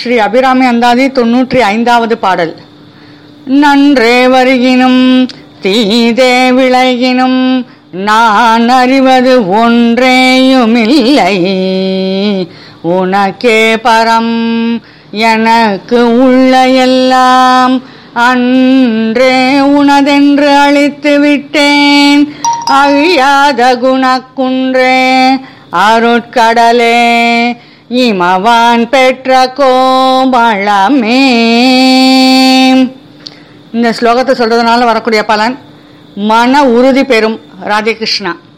ஸ்ரீ அபிராமி அந்தாதி 95வது பாடல். நன்றே வருகினும் தீதே விளைகினும் நான் அறிவது ஒன்றேயுமில்லை, உனக்கே பரம் எனக்கு உள்ள எல்லாம் அன்றே உனதென்று அழித்து விட்டேன். அழியாத குணக்குன்றே அருட்கடலே இமவான் பெற்ற கோமளமே. இந்த ஸ்லோகத்தை சொல்றதுனால வரக்கூடிய பலன் மன உறுதி பெறும். ராதே கிருஷ்ணா.